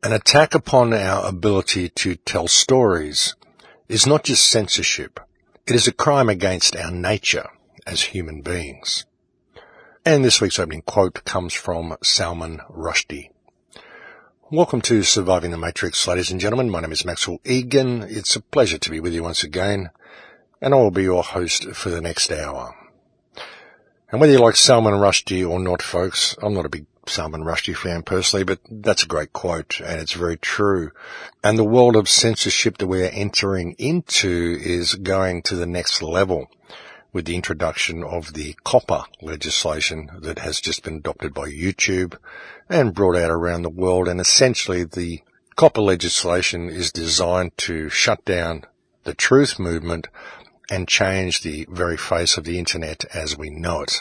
An attack upon our ability to tell stories is not just censorship, it is a crime against our nature as human beings. And this week's opening quote comes from Salman Rushdie. Welcome to Surviving the Matrix, ladies and gentlemen. My name is Maxwell Egan. It's a pleasure to be with you once again, and I will be your host for the next hour. And whether you like Salman Rushdie or not, folks, I'm not a big Salman Rushdie fan personally, but that's a great quote, and it's very true. And the world of censorship that we're entering into is going to the next level with the introduction of the COPPA legislation that has just been adopted by YouTube and brought out around the world. And essentially the COPPA legislation is designed to shut down the truth movement and change the very face of the internet as we know it.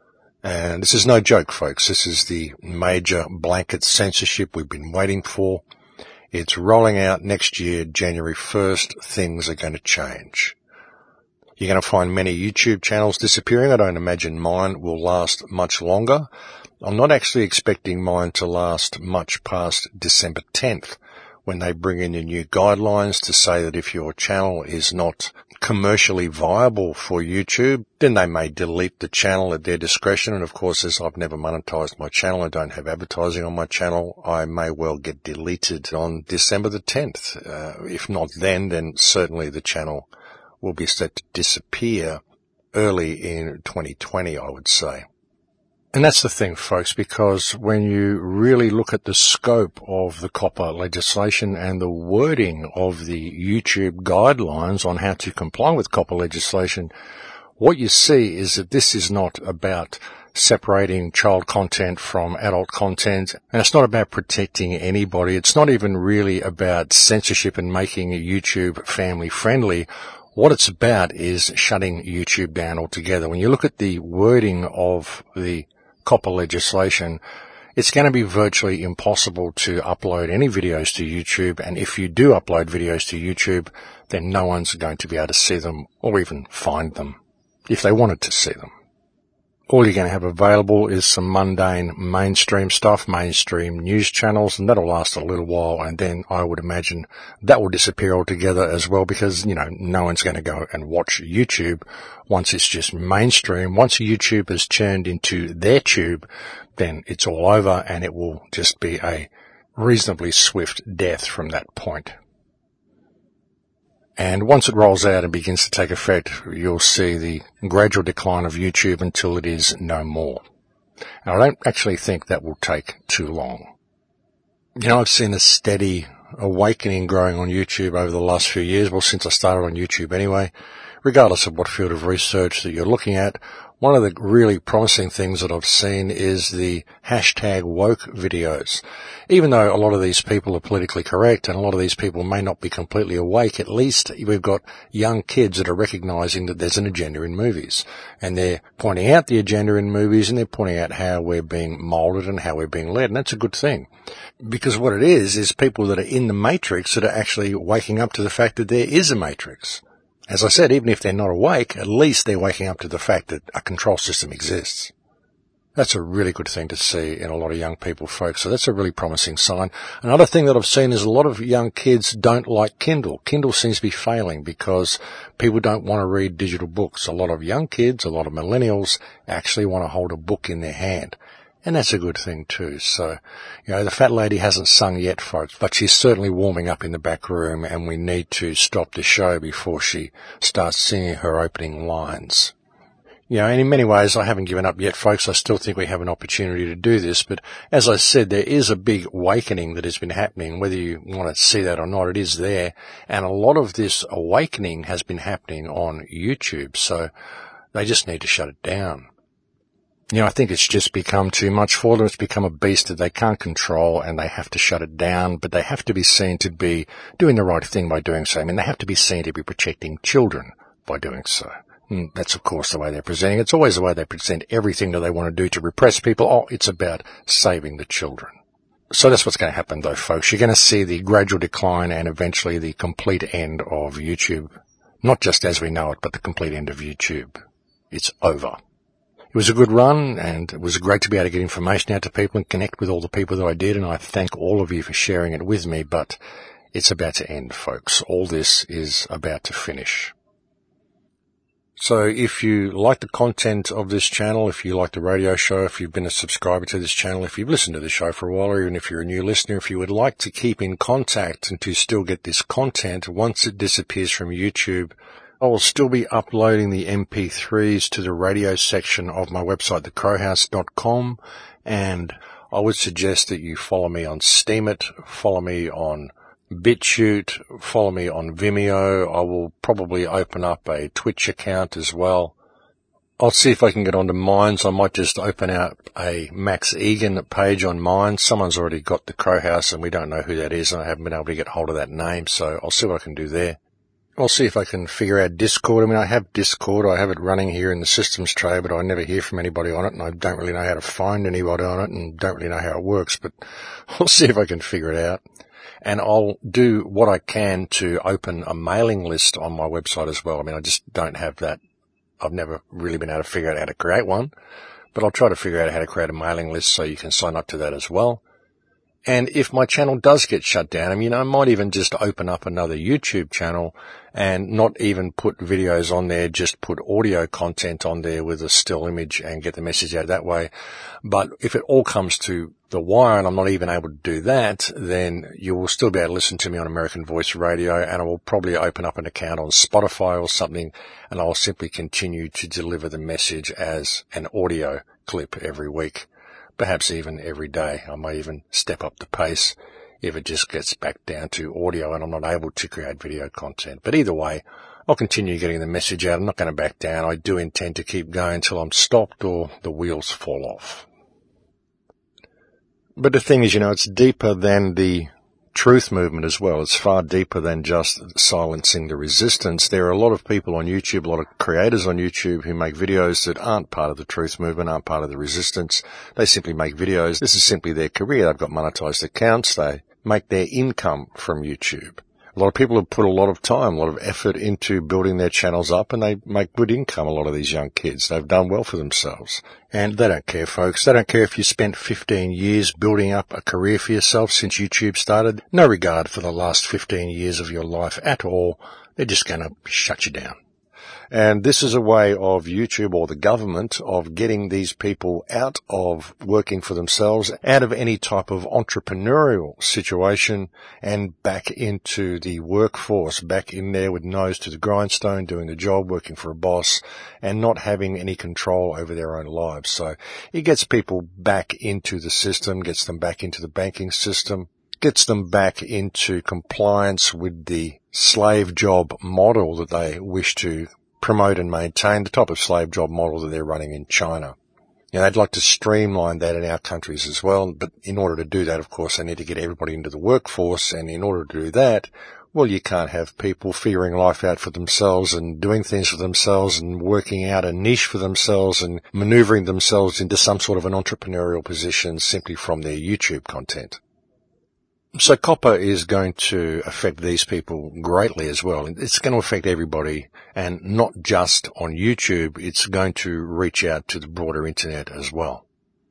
And this is no joke, folks. This is the major blanket censorship we've been waiting for. It's rolling out next year, January 1st. Things are going to change. You're going to find many YouTube channels disappearing. I don't imagine mine will last much longer. I'm not actually expecting mine to last much past December 10th, when they bring in the new guidelines to say that if your channel is not commercially viable for YouTube, then they may delete the channel at their discretion. And of course, as I've never monetized my channel, I don't have advertising on my channel, I may well get deleted on December the 10th. If not then certainly the channel will be set to disappear early in 2020, I would say. And that's the thing, folks, because when you really look at the scope of the COPPA legislation and the wording of the YouTube guidelines on how to comply with COPPA legislation, what you see is that this is not about separating child content from adult content, and it's not about protecting anybody. It's not even really about censorship and making YouTube family friendly. What it's about is shutting YouTube down altogether. When you look at the wording of the COPPA legislation, it's going to be virtually impossible to upload any videos to YouTube, and if you do upload videos to YouTube, then no one's going to be able to see them or even find them if they wanted to see them. All you're going to have available is some mundane mainstream stuff, mainstream news channels, and that'll last a little while, and then I would imagine that will disappear altogether as well, because, no one's going to go and watch YouTube once it's just mainstream. Once YouTube has turned into their tube, then it's all over, and it will just be a reasonably swift death from that point. And once it rolls out and begins to take effect, you'll see the gradual decline of YouTube until it is no more. Now, I don't actually think that will take too long. I've seen a steady awakening growing on YouTube over the last few years, well, since I started on YouTube anyway. Regardless of what field of research that you're looking at, one of the really promising things that I've seen is the hashtag woke videos. Even though a lot of these people are politically correct and a lot of these people may not be completely awake, at least we've got young kids that are recognizing that there's an agenda in movies. And they're pointing out the agenda in movies, and they're pointing out how we're being molded and how we're being led. And that's a good thing. Because what it is people that are in the matrix that are actually waking up to the fact that there is a matrix. As I said, even if they're not awake, at least they're waking up to the fact that a control system exists. That's a really good thing to see in a lot of young people, folks. So that's a really promising sign. Another thing that I've seen is a lot of young kids don't like Kindle. Kindle seems to be failing because people don't want to read digital books. A lot of young kids, a lot of millennials actually want to hold a book in their hand. And that's a good thing too. So, the fat lady hasn't sung yet, folks, but she's certainly warming up in the back room, and we need to stop the show before she starts singing her opening lines. And in many ways, I haven't given up yet, folks. I still think we have an opportunity to do this. But as I said, there is a big awakening that has been happening. Whether you want to see that or not, it is there. And a lot of this awakening has been happening on YouTube. So they just need to shut it down. I think it's just become too much for them. It's become a beast that they can't control, and they have to shut it down, but they have to be seen to be doing the right thing by doing so. They have to be seen to be protecting children by doing so. And that's, of course, the way they're presenting. It's always the way they present everything that they want to do to repress people. Oh, it's about saving the children. So that's what's going to happen, though, folks. You're going to see the gradual decline and eventually the complete end of YouTube. Not just as we know it, but the complete end of YouTube. It's over. It was a good run, and it was great to be able to get information out to people and connect with all the people that I did, and I thank all of you for sharing it with me, but it's about to end, folks. All this is about to finish. So if you like the content of this channel, if you like the radio show, if you've been a subscriber to this channel, if you've listened to the show for a while, or even if you're a new listener, if you would like to keep in contact and to still get this content once it disappears from YouTube, I will still be uploading the MP3s to the radio section of my website, thecrowhouse.com, and I would suggest that you follow me on Steemit, follow me on BitChute, follow me on Vimeo. I will probably open up a Twitch account as well. I'll see if I can get onto Minds. I might just open out a Max Egan page on Minds. Someone's already got the Crow House and we don't know who that is, and I haven't been able to get hold of that name, so I'll see what I can do there. I'll see if I can figure out Discord. I mean, I have Discord. I have it running here in the systems tray, but I never hear from anybody on it, and I don't really know how to find anybody on it and don't really know how it works, but I'll see if I can figure it out. And I'll do what I can to open a mailing list on my website as well. I mean, I just don't have that. I've never really been able to figure out how to create one, but I'll try to figure out how to create a mailing list so you can sign up to that as well. And if my channel does get shut down, I mean, I might even just open up another YouTube channel and not even put videos on there, just put audio content on there with a still image and get the message out that way. But if it all comes to the wire and I'm not even able to do that, then you will still be able to listen to me on American Voice Radio, and I will probably open up an account on Spotify or something, and I'll simply continue to deliver the message as an audio clip every week. Perhaps even every day. I may even step up the pace if it just gets back down to audio and I'm not able to create video content. But either way, I'll continue getting the message out. I'm not going to back down. I do intend to keep going until I'm stopped or the wheels fall off. But the thing is, it's deeper than the truth movement as well. It's far deeper than just silencing the resistance. There are a lot of people on YouTube, a lot of creators on YouTube who make videos that aren't part of the truth movement, aren't part of the resistance. They simply make videos. This is simply their career. They've got monetized accounts. They make their income from YouTube. A lot of people have put a lot of time, a lot of effort into building their channels up, and they make good income, a lot of these young kids. They've done well for themselves. And they don't care, folks. They don't care if you spent 15 years building up a career for yourself since YouTube started. No regard for the last 15 years of your life at all. They're just going to shut you down. And this is a way of YouTube or the government of getting these people out of working for themselves, out of any type of entrepreneurial situation, and back into the workforce, back in there with nose to the grindstone, doing the job, working for a boss, and not having any control over their own lives. So it gets people back into the system, gets them back into the banking system, gets them back into compliance with the slave job model that they wish to promote and maintain, the type of slave job model that they're running in China. They'd like to streamline that in our countries as well, but in order to do that, of course, they need to get everybody into the workforce, and in order to do that, well, you can't have people figuring life out for themselves and doing things for themselves and working out a niche for themselves and maneuvering themselves into some sort of an entrepreneurial position simply from their YouTube content. So copper is going to affect these people greatly as well. It's going to affect everybody, and not just on YouTube. It's going to reach out to the broader internet as well.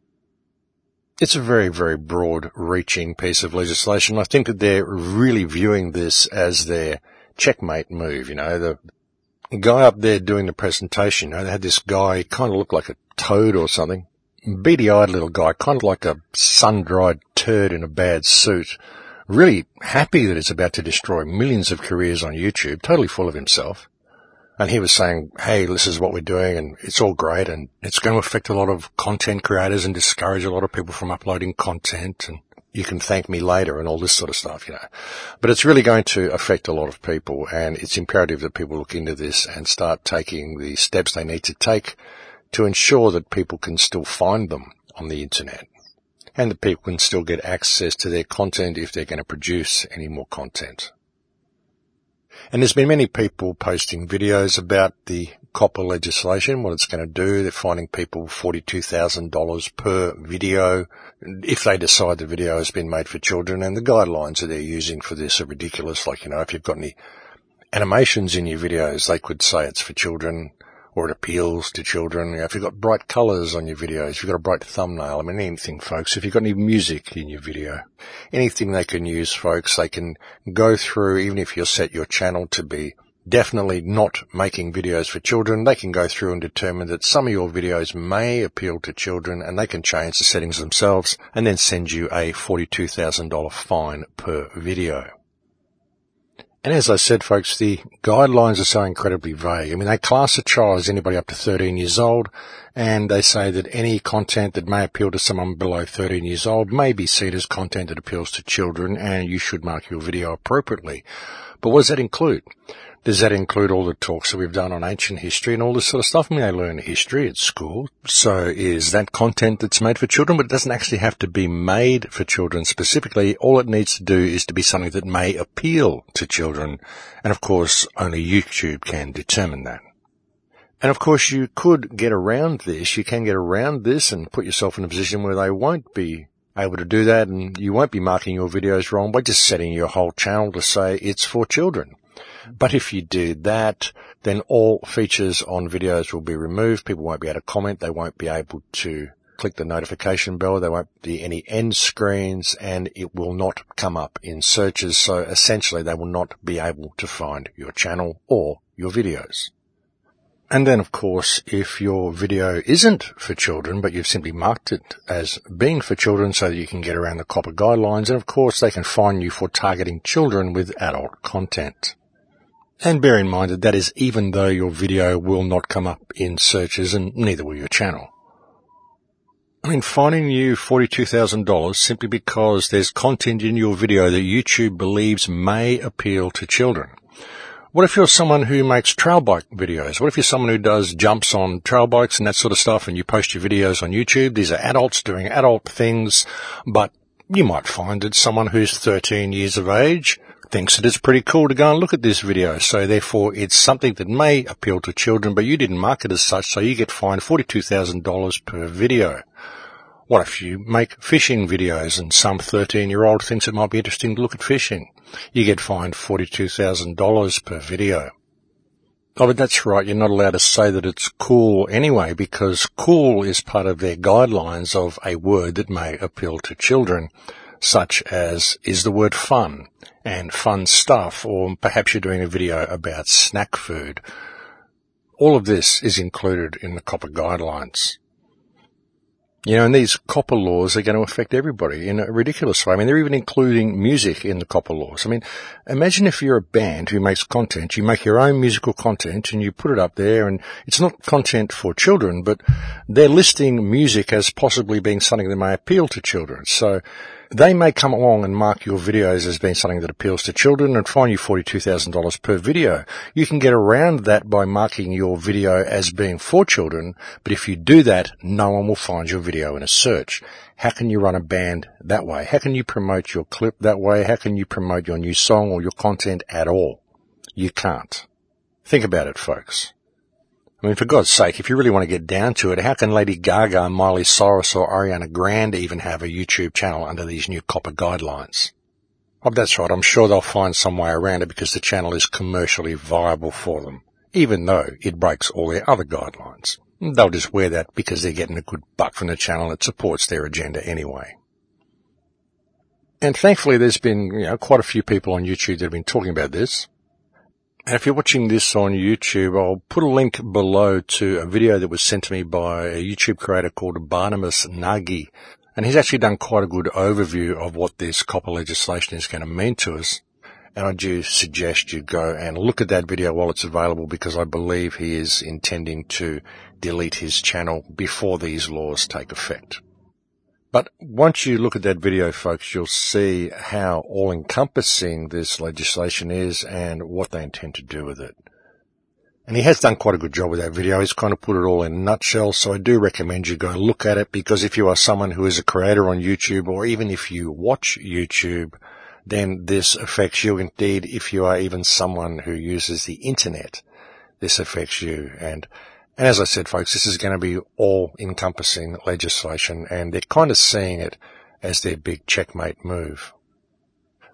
It's a very, very broad-reaching piece of legislation. I think that they're really viewing this as their checkmate move. The guy up there doing the presentation, they had this guy, he kind of looked like a toad or something. Beady-eyed little guy, kind of like a sun-dried turd in a bad suit. Really happy that it's about to destroy millions of careers on YouTube, totally full of himself. And he was saying, hey, this is what we're doing, and it's all great, and it's going to affect a lot of content creators and discourage a lot of people from uploading content, and you can thank me later and all this sort of stuff, But it's really going to affect a lot of people, and it's imperative that people look into this and start taking the steps they need to take to ensure that people can still find them on the internet, and that people can still get access to their content if they're going to produce any more content. And there's been many people posting videos about the copper legislation, what it's going to do. They're finding people $42,000 per video if they decide the video has been made for children, and the guidelines that they're using for this are ridiculous. Like, if you've got any animations in your videos, they could say it's for children, or it appeals to children. If you've got bright colours on your videos, if you've got a bright thumbnail, I mean, anything, folks. If you've got any music in your video, anything they can use, folks, they can go through, even if you set your channel to be definitely not making videos for children, they can go through and determine that some of your videos may appeal to children, and they can change the settings themselves and then send you a $42,000 fine per video. And as I said, folks, the guidelines are so incredibly vague. I mean, they class a child as anybody up to 13 years old, and they say that any content that may appeal to someone below 13 years old may be seen as content that appeals to children, and you should mark your video appropriately. But what does that include? Does that include all the talks that we've done on ancient history and all this sort of stuff? I mean, they learn history at school. So is that content that's made for children? But it doesn't actually have to be made for children specifically. All it needs to do is to be something that may appeal to children. And of course, only YouTube can determine that. And of course, you could get around this. You can get around this and put yourself in a position where they won't be able to do that, and you won't be marking your videos wrong by just setting your whole channel to say it's for children. But if you do that, then all features on videos will be removed. People won't be able to comment. They won't be able to click the notification bell. There won't be any end screens, and it will not come up in searches. So essentially, they will not be able to find your channel or your videos. And then, of course, if your video isn't for children, but you've simply marked it as being for children so that you can get around the COPPA guidelines, and of course, they can fine you for targeting children with adult content. And bear in mind that that is even though your video will not come up in searches, and neither will your channel. I mean, fining you $42,000 simply because there's content in your video that YouTube believes may appeal to children. What if you're someone who makes trail bike videos? What if you're someone who does jumps on trail bikes and that sort of stuff, and you post your videos on YouTube? These are adults doing adult things, but you might find that someone who's 13 years of age thinks that it's pretty cool to go and look at this video. So therefore, it's something that may appeal to children, but you didn't mark it as such, so you get fined $42,000 per video. What if you make fishing videos and some 13-year-old thinks it might be interesting to look at fishing? You get fined $42,000 per video. Oh, but that's right, you're not allowed to say that it's cool anyway, because cool is part of their guidelines of a word that may appeal to children, such as is the word fun and fun stuff, or perhaps you're doing a video about snack food. All of this is included in the COPPA guidelines. You know, and these COPPA laws are going to affect everybody in a ridiculous way. I mean, they're even including music in the COPPA laws. I mean, imagine if you're a band who makes content, you make your own musical content and you put it up there, and it's not content for children, but they're listing music as possibly being something that may appeal to children. So they may come along and mark your videos as being something that appeals to children and fine you $42,000 per video. You can get around that by marking your video as being for children, but if you do that, no one will find your video in a search. How can you run a band that way? How can you promote your clip that way? How can you promote your new song or your content at all? You can't. Think about it, folks. I mean, for God's sake, if you really want to get down to it, how can Lady Gaga, Miley Cyrus or Ariana Grande even have a YouTube channel under these new COPPA guidelines? Oh, that's right, I'm sure they'll find some way around it because the channel is commercially viable for them, even though it breaks all their other guidelines. They'll just wear that because they're getting a good buck from the channel that supports their agenda anyway. And thankfully there's been, quite a few people on YouTube that have been talking about this. And if you're watching this on YouTube, I'll put a link below to a video that was sent to me by a YouTube creator called Barnabas Nagy. And he's actually done quite a good overview of what this COPPA legislation is going to mean to us. And I do suggest you go and look at that video while it's available, because I believe he is intending to delete his channel before these laws take effect. But once you look at that video, folks, you'll see how all-encompassing this legislation is and what they intend to do with it. And he has done quite a good job with that video. He's kind of put it all in a nutshell, so I do recommend you go look at it, because if you are someone who is a creator on YouTube, or even if you watch YouTube, then this affects you. Indeed, if you are even someone who uses the internet, this affects you. And as I said, folks, this is going to be all-encompassing legislation, and they're kind of seeing it as their big checkmate move.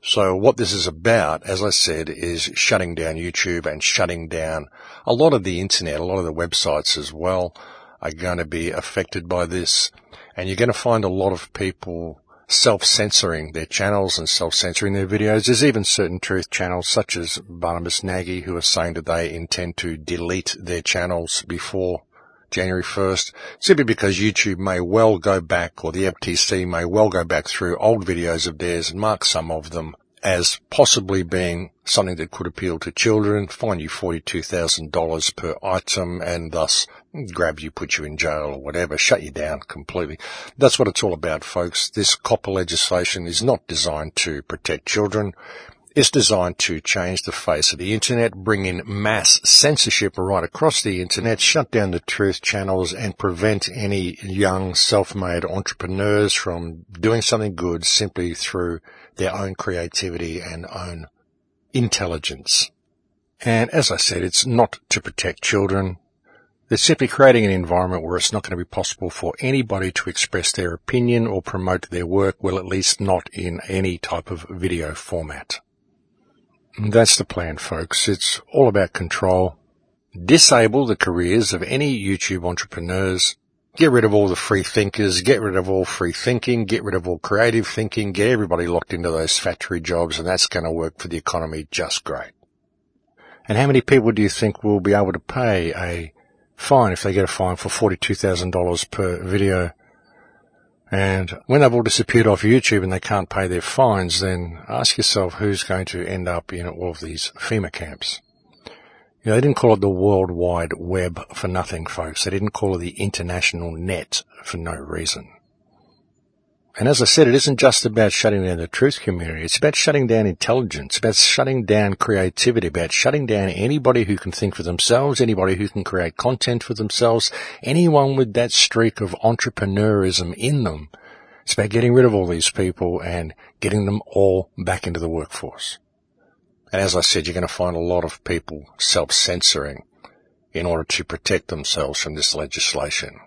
So what this is about, as I said, is shutting down YouTube and shutting down a lot of the internet, a lot of the websites as well are going to be affected by this. And you're going to find a lot of people self-censoring their channels and self-censoring their videos. There's even certain truth channels such as Barnabas Nagy who are saying that they intend to delete their channels before January 1st, simply because YouTube may well go back, or the FTC may well go back through old videos of theirs and mark some of them as possibly being something that could appeal to children, fine you $42,000 per item, and thus grab you, put you in jail or whatever, shut you down completely. That's what it's all about, folks. This COPPA legislation is not designed to protect children. It's designed to change the face of the internet, bring in mass censorship right across the internet, shut down the truth channels, and prevent any young self-made entrepreneurs from doing something good simply through their own creativity and own intelligence. And as I said, it's not to protect children. They're simply creating an environment where it's not going to be possible for anybody to express their opinion or promote their work, well, at least not in any type of video format. That's the plan, folks. It's all about control. Disable the careers of any YouTube entrepreneurs. Get rid of all the free thinkers. Get rid of all free thinking. Get rid of all creative thinking. Get everybody locked into those factory jobs, and that's going to work for the economy just great. And how many people do you think will be able to pay a fine if they get a fine for $42,000 per video? And when they've all disappeared off YouTube and they can't pay their fines, then ask yourself who's going to end up in all of these FEMA camps. You know, they didn't call it the World Wide Web for nothing, folks. They didn't call it the International Net for no reason. And as I said, it isn't just about shutting down the truth community. It's about shutting down intelligence, about shutting down creativity, about shutting down anybody who can think for themselves, anybody who can create content for themselves, anyone with that streak of entrepreneurism in them. It's about getting rid of all these people and getting them all back into the workforce. And as I said, you're going to find a lot of people self-censoring in order to protect themselves from this legislation.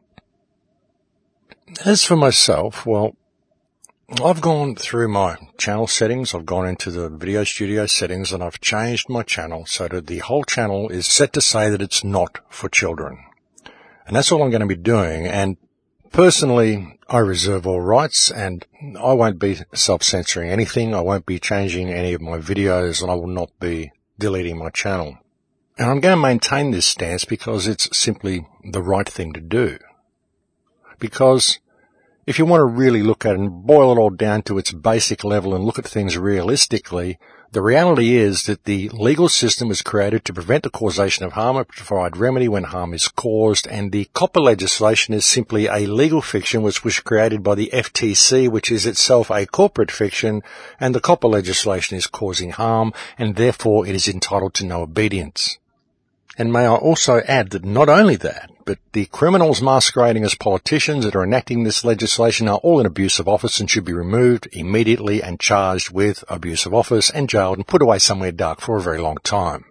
As for myself, well, I've gone through my channel settings, I've gone into the video studio settings, and I've changed my channel so that the whole channel is set to say that it's not for children. And that's all I'm going to be doing. And personally, I reserve all rights, and I won't be self-censoring anything. I won't be changing any of my videos, and I will not be deleting my channel. And I'm going to maintain this stance because it's simply the right thing to do. Because if you want to really look at it and boil it all down to its basic level and look at things realistically, the reality is that the legal system was created to prevent the causation of harm and provide remedy when harm is caused, and the COPPA legislation is simply a legal fiction which was created by the FTC, which is itself a corporate fiction, and the COPPA legislation is causing harm, and therefore it is entitled to no obedience. And may I also add that not only that, but the criminals masquerading as politicians that are enacting this legislation are all in abuse of office and should be removed immediately and charged with abuse of office and jailed and put away somewhere dark for a very long time.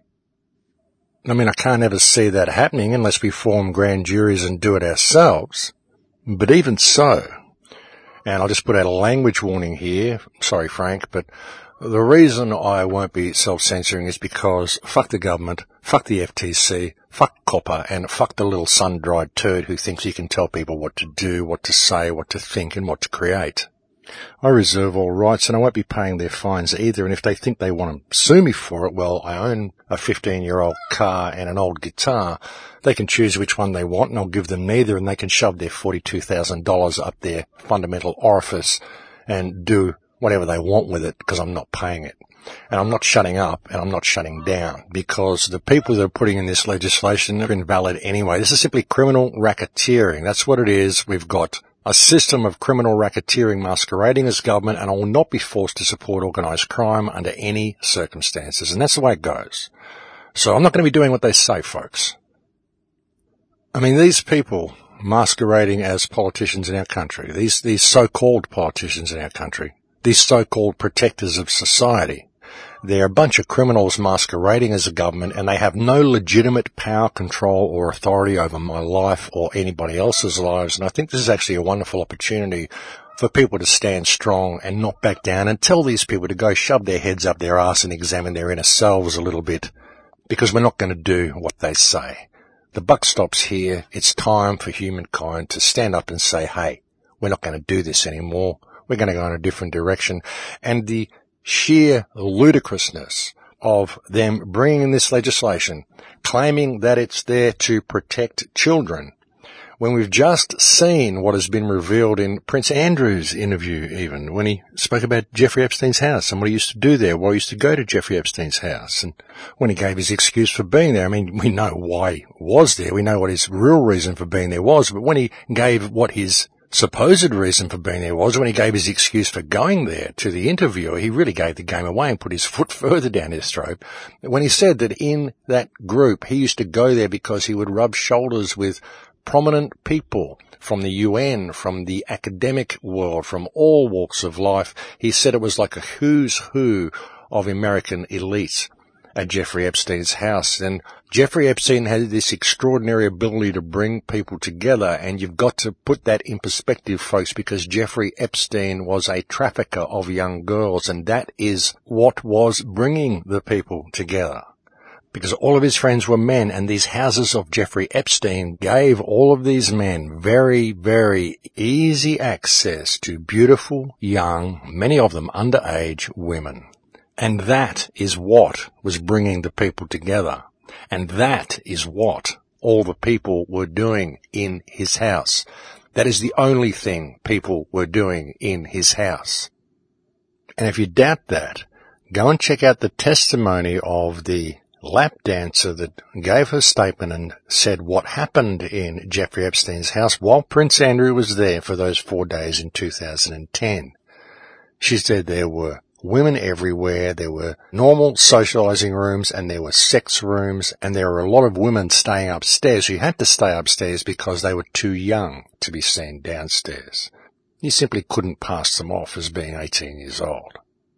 I mean, I can't ever see that happening unless we form grand juries and do it ourselves. But even so, and I'll just put out a language warning here, sorry Frank, but the reason I won't be self-censoring is because fuck the government, fuck the FTC, fuck COPPA, and fuck the little sun-dried turd who thinks he can tell people what to do, what to say, what to think, and what to create. I reserve all rights, and I won't be paying their fines either, and if they think they want to sue me for it, well, I own a 15-year-old car and an old guitar. They can choose which one they want, and I'll give them neither, and they can shove their $42,000 up their fundamental orifice and do whatever they want with it, because I'm not paying it. And I'm not shutting up and I'm not shutting down, because the people that are putting in this legislation are invalid anyway. This is simply criminal racketeering. That's what it is. We've got a system of criminal racketeering masquerading as government, and I will not be forced to support organised crime under any circumstances. And that's the way it goes. So I'm not going to be doing what they say, folks. I mean, these people masquerading as politicians in our country, these so-called politicians in our country, these so-called protectors of society, they're a bunch of criminals masquerading as a government, and they have no legitimate power, control, or authority over my life or anybody else's lives. And I think this is actually a wonderful opportunity for people to stand strong and not back down, and tell these people to go shove their heads up their arse and examine their inner selves a little bit, because we're not going to do what they say. The buck stops here. It's time for humankind to stand up and say, hey, we're not going to do this anymore. We're going to go in a different direction. And the sheer ludicrousness of them bringing this legislation, claiming that it's there to protect children, when we've just seen what has been revealed in Prince Andrew's interview, even when he spoke about Jeffrey Epstein's house and what he used to do there, why he used to go to Jeffrey Epstein's house, and when he gave his excuse for being there. I mean, we know why he was there. We know what his real reason for being there was, but when he gave what his supposed reason for being there was, when he gave his excuse for going there to the interviewer, he really gave the game away and put his foot further down his throat. When he said that in that group, he used to go there because he would rub shoulders with prominent people from the UN, from the academic world, from all walks of life. He said it was like a who's who of American elites at Jeffrey Epstein's house. And Jeffrey Epstein had this extraordinary ability to bring people together, and you've got to put that in perspective, folks, because Jeffrey Epstein was a trafficker of young girls, and that is what was bringing the people together. Because all of his friends were men, and these houses of Jeffrey Epstein gave all of these men very, very easy access to beautiful, young, many of them underage women. And that is what was bringing the people together. And that is what all the people were doing in his house. That is the only thing people were doing in his house. And if you doubt that, go and check out the testimony of the lap dancer that gave her statement and said what happened in Jeffrey Epstein's house while Prince Andrew was there for those 4 days in 2010. She said there were women everywhere, there were normal socializing rooms, and there were sex rooms, and there were a lot of women staying upstairs who had to stay upstairs because they were too young to be seen downstairs. You simply couldn't pass them off as being 18 years old.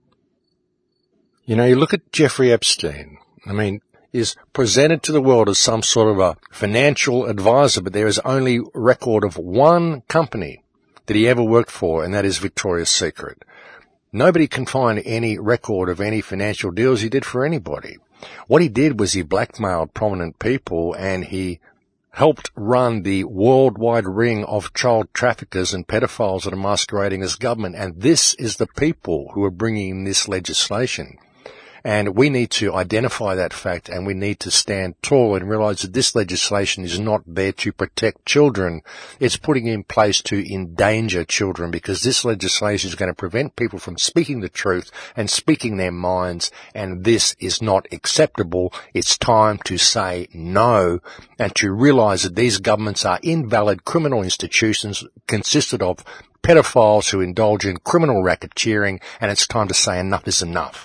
You know, you look at Jeffrey Epstein, I mean, is presented to the world as some sort of a financial advisor, but there is only record of one company that he ever worked for, and that is Victoria's Secret. Nobody can find any record of any financial deals he did for anybody. What he did was he blackmailed prominent people, and he helped run the worldwide ring of child traffickers and pedophiles that are masquerading as government. And this is the people who are bringing this legislation. And we need to identify that fact, and we need to stand tall and realize that this legislation is not there to protect children. It's putting in place to endanger children, because this legislation is going to prevent people from speaking the truth and speaking their minds, and this is not acceptable. It's time to say no and to realize that these governments are invalid criminal institutions consisted of pedophiles who indulge in criminal racketeering, and it's time to say enough is enough.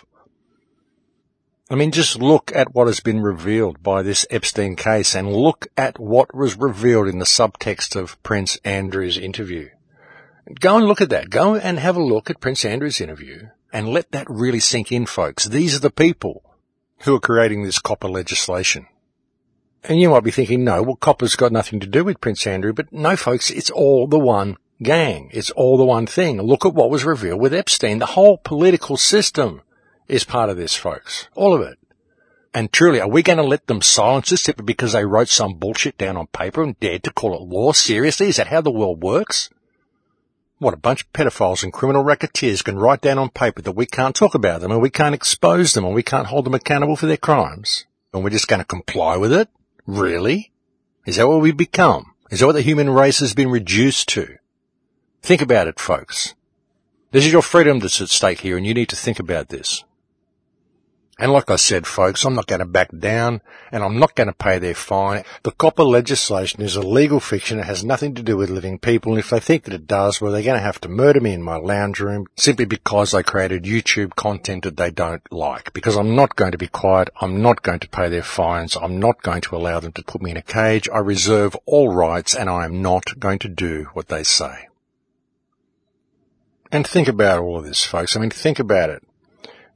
I mean, just look at what has been revealed by this Epstein case, and look at what was revealed in the subtext of Prince Andrew's interview. Go and look at that. Go and have a look at Prince Andrew's interview and let that really sink in, folks. These are the people who are creating this copper legislation. And you might be thinking, no, well, copper's got nothing to do with Prince Andrew. But no, folks, it's all the one gang. It's all the one thing. Look at what was revealed with Epstein. The whole political system is part of this, folks. All of it. And truly, are we going to let them silence this simply because they wrote some bullshit down on paper and dared to call it law? Seriously? Is that how the world works? What, a bunch of pedophiles and criminal racketeers can write down on paper that we can't talk about them, and we can't expose them, and we can't hold them accountable for their crimes? And we're just going to comply with it? Really? Is that what we've become? Is that what the human race has been reduced to? Think about it, folks. This is your freedom that's at stake here, and you need to think about this. And like I said, folks, I'm not going to back down, and I'm not going to pay their fine. The copper legislation is a legal fiction. It has nothing to do with living people, and if they think that it does, well, they're going to have to murder me in my lounge room simply because I created YouTube content that they don't like. Because I'm not going to be quiet. I'm not going to pay their fines. I'm not going to allow them to put me in a cage. I reserve all rights, and I am not going to do what they say. And think about all of this, folks. I mean, think about it.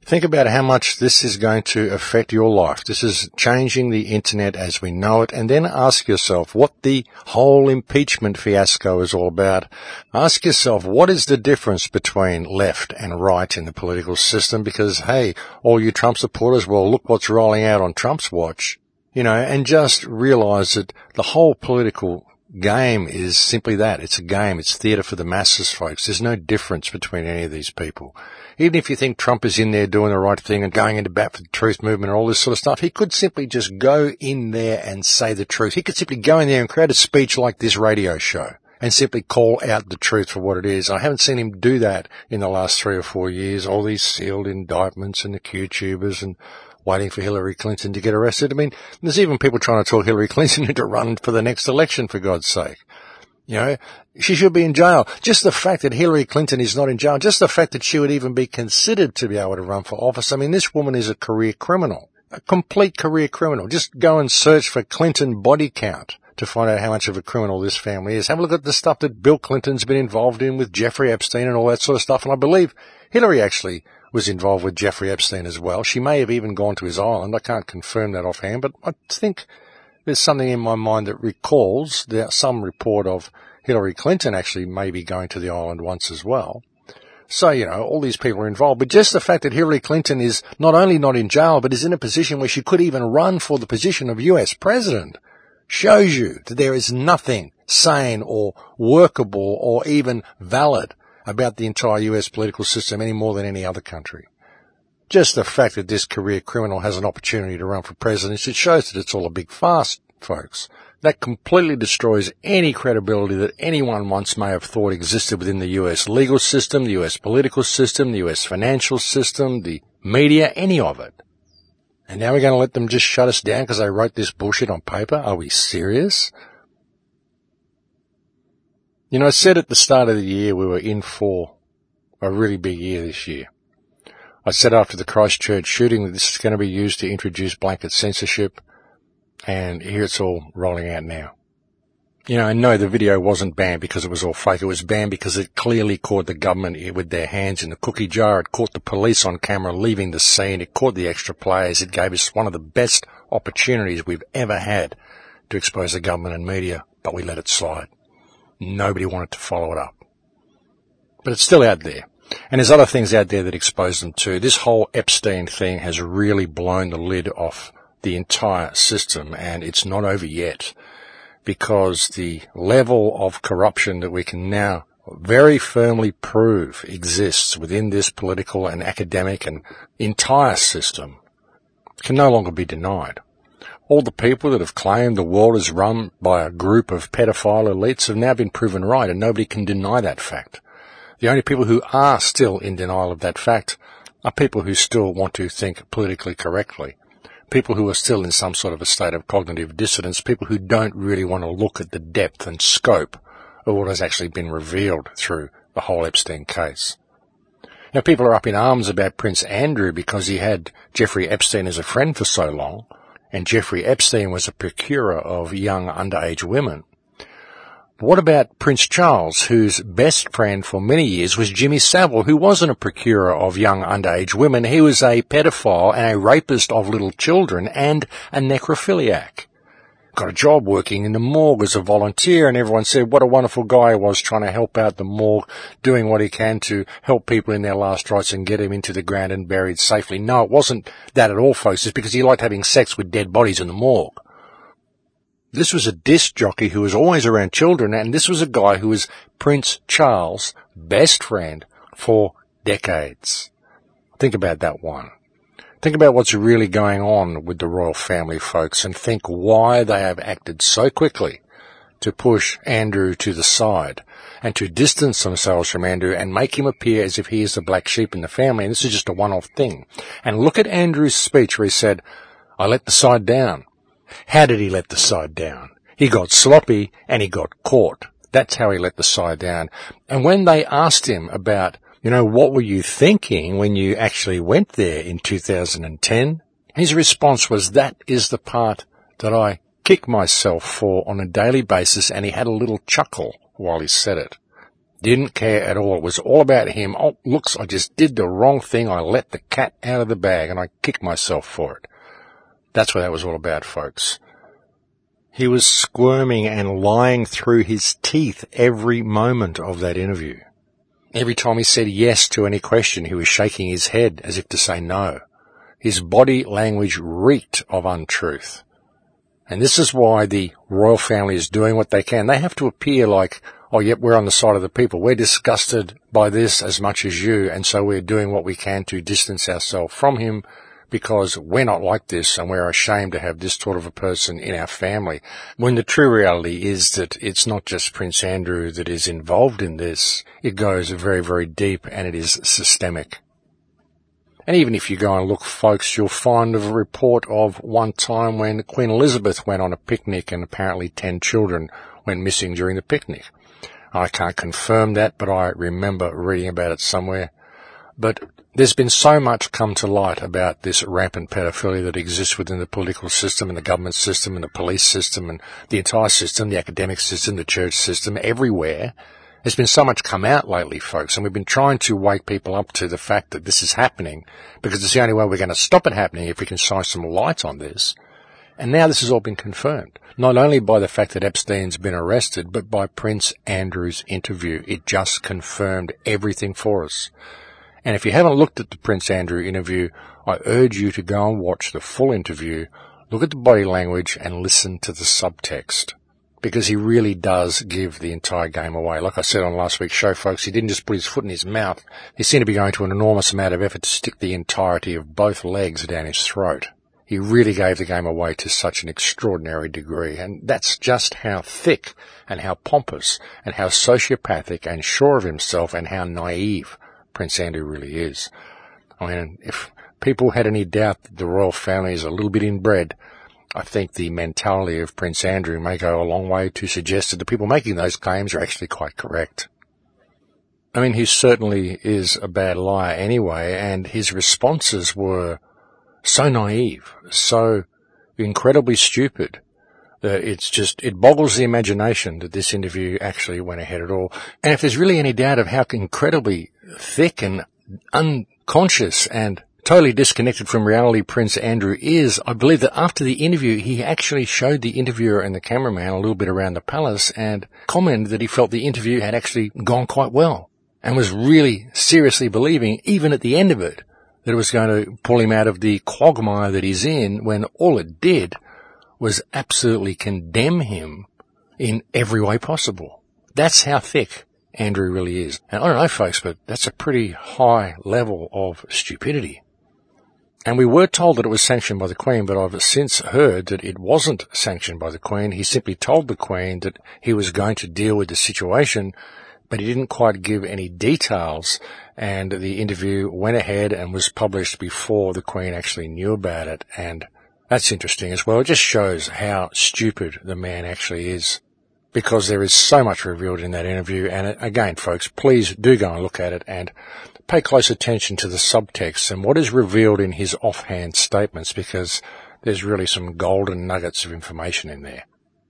Think about how much this is going to affect your life. This is changing the internet as we know it. And then ask yourself what the whole impeachment fiasco is all about. Ask yourself, what is the difference between left and right in the political system? Because, hey, all you Trump supporters, well, look what's rolling out on Trump's watch. And just realize that the whole political game is simply that. It's a game. It's theatre for the masses, folks. There's no difference between any of these people. Even if you think Trump is in there doing the right thing and going into bat for the truth movement and all this sort of stuff, he could simply just go in there and say the truth. He could simply go in there and create a speech like this radio show and simply call out the truth for what it is. I haven't seen him do that in the last 3 or 4 years. All these sealed indictments and the Q-tubers and waiting for Hillary Clinton to get arrested. I mean, there's even people trying to talk Hillary Clinton into run for the next election, for God's sake. She should be in jail. Just the fact that Hillary Clinton is not in jail, just the fact that she would even be considered to be able to run for office. I mean, this woman is a career criminal, a complete career criminal. Just go and search for Clinton body count to find out how much of a criminal this family is. Have a look at the stuff that Bill Clinton's been involved in with Jeffrey Epstein and all that sort of stuff. And I believe Hillary actually was involved with Jeffrey Epstein as well. She may have even gone to his island. I can't confirm that offhand, but I think there's something in my mind that recalls some report of Hillary Clinton actually maybe going to the island once as well. So, all these people are involved. But just the fact that Hillary Clinton is not only not in jail, but is in a position where she could even run for the position of US president shows you that there is nothing sane or workable or even valid about the entire US political system any more than any other country. Just the fact that this career criminal has an opportunity to run for president, it shows that it's all a big farce, folks. That completely destroys any credibility that anyone once may have thought existed within the US legal system, the US political system, the US financial system, the media, any of it. And now we're going to let them just shut us down because they wrote this bullshit on paper? Are we serious? I said at the start of the year we were in for a really big year this year. I said after the Christchurch shooting that this is going to be used to introduce blanket censorship, and here it's all rolling out now. And no, the video wasn't banned because it was all fake. It was banned because it clearly caught the government with their hands in the cookie jar. It caught the police on camera leaving the scene. It caught the extra players. It gave us one of the best opportunities we've ever had to expose the government and media, but we let it slide. Nobody wanted to follow it up. But it's still out there. And there's other things out there that expose them too. This whole Epstein thing has really blown the lid off the entire system, and it's not over yet, because the level of corruption that we can now very firmly prove exists within this political and academic and entire system can no longer be denied. All the people that have claimed the world is run by a group of pedophile elites have now been proven right, and nobody can deny that fact. The only people who are still in denial of that fact are people who still want to think politically correctly, people who are still in some sort of a state of cognitive dissonance, people who don't really want to look at the depth and scope of what has actually been revealed through the whole Epstein case. Now, people are up in arms about Prince Andrew because he had Jeffrey Epstein as a friend for so long, and Jeffrey Epstein was a procurer of young underage women. But what about Prince Charles, whose best friend for many years was Jimmy Savile, who wasn't a procurer of young underage women? He was a pedophile and a rapist of little children and a necrophiliac. Got a job working in the morgue as a volunteer, and everyone said what a wonderful guy he was, trying to help out the morgue, doing what he can to help people in their last rites and get him into the ground and buried safely. No, it wasn't that at all, folks. It's because he liked having sex with dead bodies in the morgue. This was a disc jockey who was always around children, and this was a guy who was Prince Charles' best friend for decades. Think about that one. Think about what's really going on with the royal family, folks, and think why they have acted so quickly to push Andrew to the side and to distance themselves from Andrew and make him appear as if he is the black sheep in the family. And this is just a one-off thing. And look at Andrew's speech where he said, "I let the side down." How did he let the side down? He got sloppy and he got caught. That's how he let the side down. And when they asked him about, what were you thinking when you actually went there in 2010? His response was, "That is the part that I kick myself for on a daily basis," and he had a little chuckle while he said it. Didn't care at all. It was all about him. Oh, looks, I just did the wrong thing. I let the cat out of the bag and I kicked myself for it. That's what that was all about, folks. He was squirming and lying through his teeth every moment of that interview. Every time he said yes to any question, he was shaking his head as if to say no. His body language reeked of untruth. And this is why the royal family is doing what they can. They have to appear like, oh, yep, we're on the side of the people. We're disgusted by this as much as you, and so we're doing what we can to distance ourselves from him because we're not like this and we're ashamed to have this sort of a person in our family. When the true reality is that it's not just Prince Andrew that is involved in this. It goes very, very deep and it is systemic. And even if you go and look, folks, you'll find a report of one time when Queen Elizabeth went on a picnic and apparently 10 children went missing during the picnic. I can't confirm that, but I remember reading about it somewhere. But there's been so much come to light about this rampant pedophilia that exists within the political system and the government system and the police system and the entire system, the academic system, the church system, everywhere. There's been so much come out lately, folks, and we've been trying to wake people up to the fact that this is happening because it's the only way we're going to stop it happening if we can shine some light on this. And now this has all been confirmed, not only by the fact that Epstein's been arrested, but by Prince Andrew's interview. It just confirmed everything for us. And if you haven't looked at the Prince Andrew interview, I urge you to go and watch the full interview, look at the body language and listen to the subtext. Because he really does give the entire game away. Like I said on last week's show, folks, he didn't just put his foot in his mouth. He seemed to be going to an enormous amount of effort to stick the entirety of both legs down his throat. He really gave the game away to such an extraordinary degree. And that's just how thick and how pompous and how sociopathic and sure of himself and how naive Prince Andrew really is. I mean, if people had any doubt that the royal family is a little bit inbred, I think the mentality of Prince Andrew may go a long way to suggest that the people making those claims are actually quite correct. I mean, he certainly is a bad liar anyway, and his responses were so naive, so incredibly stupid, that it boggles the imagination that this interview actually went ahead at all. And if there's really any doubt of how incredibly thick and unconscious and totally disconnected from reality Prince Andrew is, I believe that after the interview, he actually showed the interviewer and the cameraman a little bit around the palace and commented that he felt the interview had actually gone quite well and was really seriously believing, even at the end of it, that it was going to pull him out of the quagmire that he's in when all it did was absolutely condemn him in every way possible. That's how thick Andrew really is. And I don't know, folks, but that's a pretty high level of stupidity. And we were told that it was sanctioned by the Queen, but I've since heard that it wasn't sanctioned by the Queen. He simply told the Queen that he was going to deal with the situation, but he didn't quite give any details, and the interview went ahead and was published before the Queen actually knew about it. And that's interesting as well. It just shows how stupid the man actually is, because there is so much revealed in that interview. And again, folks, please do go and look at it and pay close attention to the subtext and what is revealed in his offhand statements, because there's really some golden nuggets of information in there.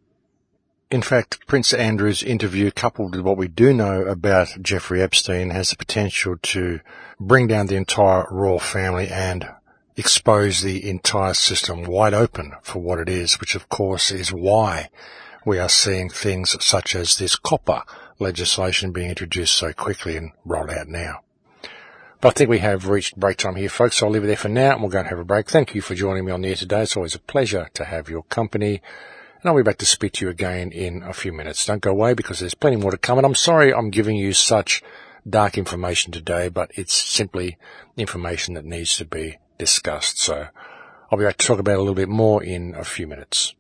In fact, Prince Andrew's interview, coupled with what we do know about Jeffrey Epstein, has the potential to bring down the entire royal family and expose the entire system wide open for what it is, which of course is why we are seeing things such as this COPPA legislation being introduced so quickly and rolled out now. But I think we have reached break time here, folks, so I'll leave it there for now, and we'll go and have a break. Thank you for joining me on the air today. It's always a pleasure to have your company, and I'll be back to speak to you again in a few minutes. Don't go away, because there's plenty more to come, and I'm sorry I'm giving you such dark information today, but it's simply information that needs to be discussed. So I'll be back to talk about it a little bit more in a few minutes.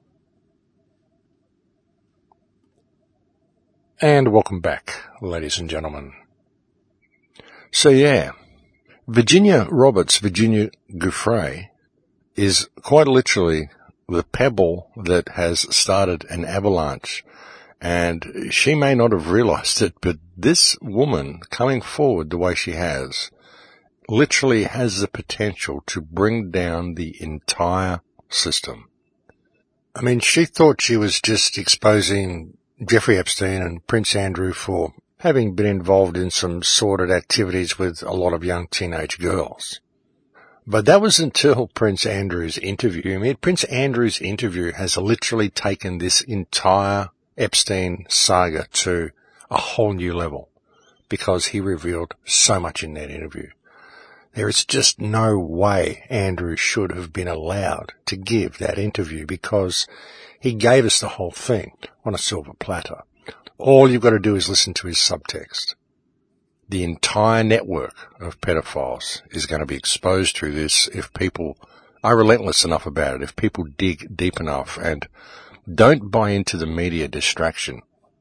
And welcome back, ladies and gentlemen. So yeah, Virginia Roberts, Virginia Giuffre, is quite literally the pebble that has started an avalanche. And she may not have realized it, but this woman coming forward the way she has literally has the potential to bring down the entire system. I mean, she thought she was just exposing Jeffrey Epstein and Prince Andrew for having been involved in some sordid activities with a lot of young teenage girls. But that was until Prince Andrew's interview. I mean, Prince Andrew's interview has literally taken this entire Epstein saga to a whole new level because he revealed so much in that interview. There is just no way Andrew should have been allowed to give that interview because he gave us the whole thing on a silver platter. All you've got to do is listen to his subtext. The entire network of pedophiles is going to be exposed through this if people are relentless enough about it, if people dig deep enough and don't buy into the media distraction.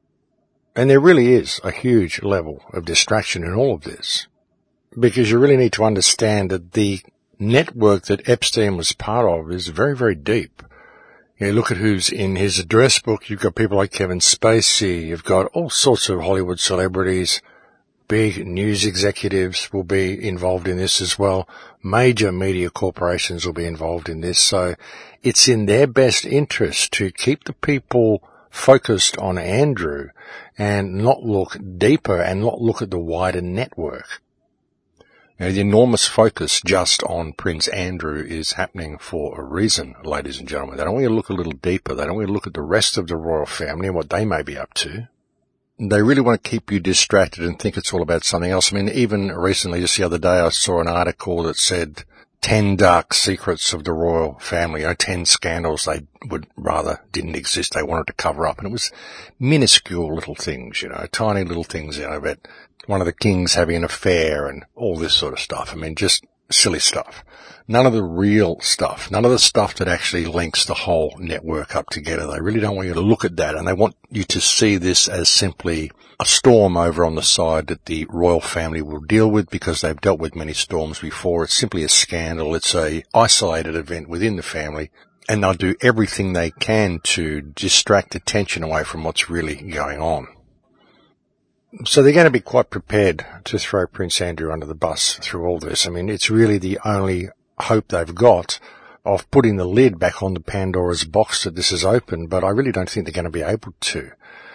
And there really is a huge level of distraction in all of this, because you really need to understand that the network that Epstein was part of is very, very deep. You look at who's in his address book. You've got people like Kevin Spacey. You've got all sorts of Hollywood celebrities. Big news executives will be involved in this as well. Major media corporations will be involved in this. So it's in their best interest to keep the people focused on Andrew and not look deeper and not look at the wider network. You know, the enormous focus just on Prince Andrew is happening for a reason, ladies and gentlemen. They don't want you to look a little deeper. They don't want you to look at the rest of the royal family and what they may be up to. They really want to keep you distracted and think it's all about something else. I mean, even recently, just the other day, I saw an article that said 10 dark secrets of the royal family, 10 scandals they would rather didn't exist. They wanted to cover up. And it was minuscule little things, tiny little things, about one of the kings having an affair and all this sort of stuff. I mean, just silly stuff. None of the real stuff. None of the stuff that actually links the whole network up together. They really don't want you to look at that, and they want you to see this as simply a storm over on the side that the royal family will deal with because they've dealt with many storms before. It's simply a scandal. It's a isolated event within the family, and they'll do everything they can to distract attention away from what's really going on. So they're going to be quite prepared to throw Prince Andrew under the bus through all this. I mean, it's really the only hope they've got of putting the lid back on the Pandora's box that this is open, but I really don't think they're going to be able to.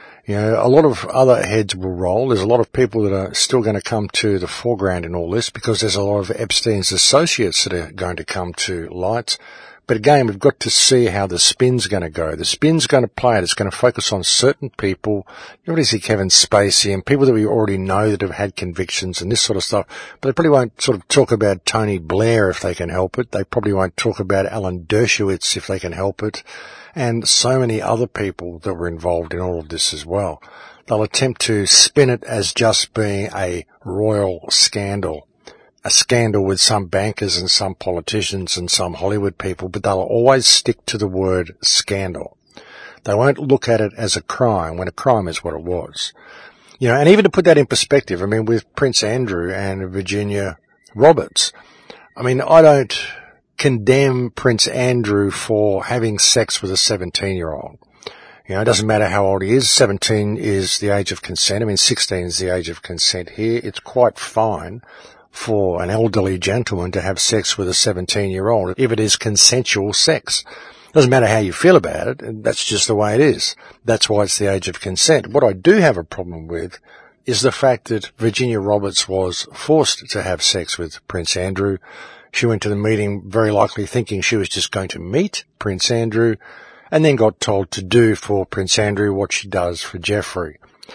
A lot of other heads will roll. There's a lot of people that are still going to come to the foreground in all this because there's a lot of Epstein's associates that are going to come to light. But again, we've got to see how the spin's going to go. The spin's going to play it. It's going to focus on certain people. You already see Kevin Spacey and people that we already know that have had convictions and this sort of stuff. But they probably won't sort of talk about Tony Blair if they can help it. They probably won't talk about Alan Dershowitz if they can help it. And so many other people that were involved in all of this as well. They'll attempt to spin it as just being a royal scandal. A scandal with some bankers and some politicians and some Hollywood people, but they'll always stick to the word scandal. They won't look at it as a crime when a crime is what it was. And even to put that in perspective, I mean, with Prince Andrew and Virginia Roberts, I mean, I don't condemn Prince Andrew for having sex with a 17-year-old. It doesn't matter how old he is. 17 is the age of consent. I mean, 16 is the age of consent here. It's quite fine for an elderly gentleman to have sex with a 17-year-old if it is consensual sex. Doesn't matter how you feel about it. That's just the way it is. That's why it's the age of consent. What I do have a problem with is the fact that Virginia Roberts was forced to have sex with Prince Andrew. She went to the meeting very likely thinking she was just going to meet Prince Andrew and then got told to do for Prince Andrew what she does for Jeffrey.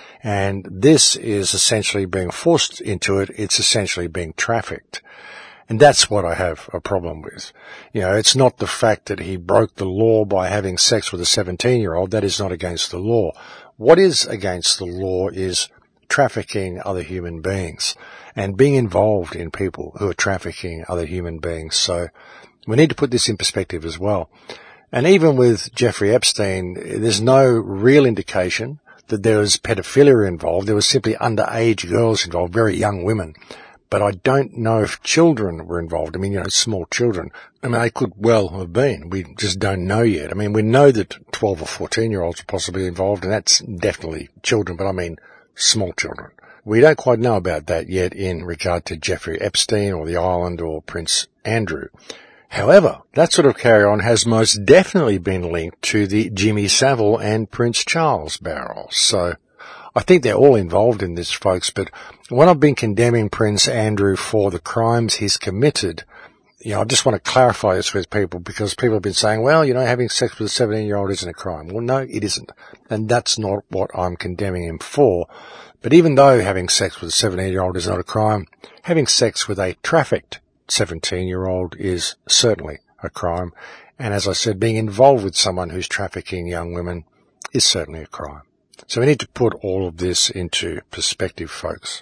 And this is essentially being forced into it. It's essentially being trafficked. And that's what I have a problem with. It's not the fact that he broke the law by having sex with a 17-year-old. That is not against the law. What is against the law is trafficking other human beings and being involved in people who are trafficking other human beings. So we need to put this in perspective as well. And even with Jeffrey Epstein, there's no real indication that there was pedophilia involved. There was simply underage girls involved, very young women. But I don't know if children were involved. I mean, small children. I mean, they could well have been. We just don't know yet. I mean, we know that 12 or 14-year-olds are possibly involved, and that's definitely children, but I mean small children. We don't quite know about that yet in regard to Jeffrey Epstein or the island or Prince Andrew. However, that sort of carry-on has most definitely been linked to the Jimmy Savile and Prince Charles barrels. So I think they're all involved in this, folks, but when I've been condemning Prince Andrew for the crimes he's committed, I just want to clarify this with people, because people have been saying, well, having sex with a 17-year-old isn't a crime. Well, no, it isn't. And that's not what I'm condemning him for. But even though having sex with a 17-year-old is not a crime, having sex with a trafficked 17-year-old is certainly a crime. And as I said, being involved with someone who's trafficking young women is certainly a crime. So we need to put all of this into perspective, folks.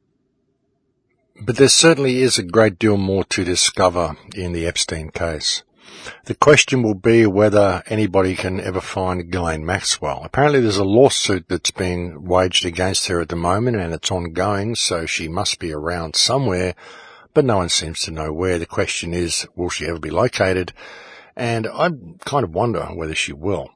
But there certainly is a great deal more to discover in the Epstein case. The question will be whether anybody can ever find Ghislaine Maxwell. Apparently there's a lawsuit that's being waged against her at the moment, and it's ongoing, so she must be around somewhere, but no one seems to know where. The question is, will she ever be located? And I kind of wonder whether she will.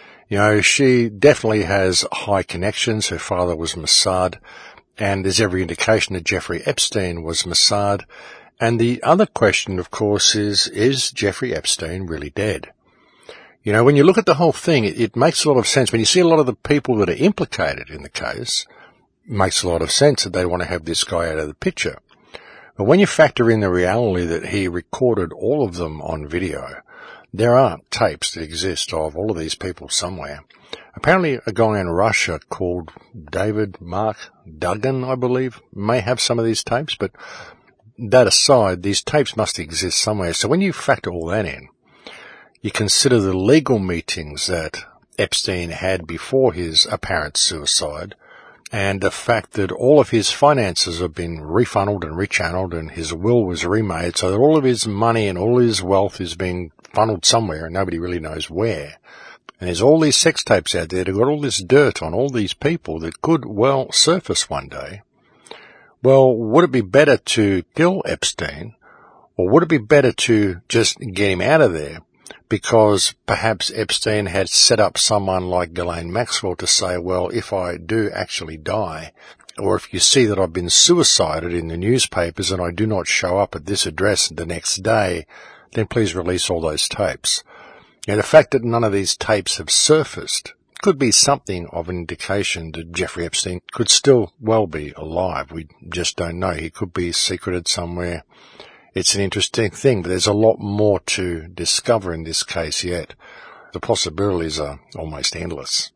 She definitely has high connections. Her father was Mossad, and there's every indication that Jeffrey Epstein was Mossad. And the other question, of course, is Jeffrey Epstein really dead? When you look at the whole thing, it makes a lot of sense. When you see a lot of the people that are implicated in the case, it makes a lot of sense that they want to have this guy out of the picture. But when you factor in the reality that he recorded all of them on video, there are tapes that exist of all of these people somewhere. Apparently a guy in Russia called David Mark Duggan, I believe, may have some of these tapes, but that aside, these tapes must exist somewhere. So when you factor all that in, you consider the legal meetings that Epstein had before his apparent suicide, and the fact that all of his finances have been refunneled and rechanneled, and his will was remade, so that all of his money and all his wealth is being funneled somewhere and nobody really knows where. And there's all these sex tapes out there that got all this dirt on all these people that could well surface one day. Well, would it be better to kill Epstein, or would it be better to just get him out of there? Because perhaps Epstein had set up someone like Ghislaine Maxwell to say, well, if I do actually die, or if you see that I've been suicided in the newspapers and I do not show up at this address the next day, then please release all those tapes. The fact that none of these tapes have surfaced could be something of an indication that Jeffrey Epstein could still well be alive. We just don't know. He could be secreted somewhere. It's an interesting thing, but there's a lot more to discover in this case yet. The possibilities are almost endless.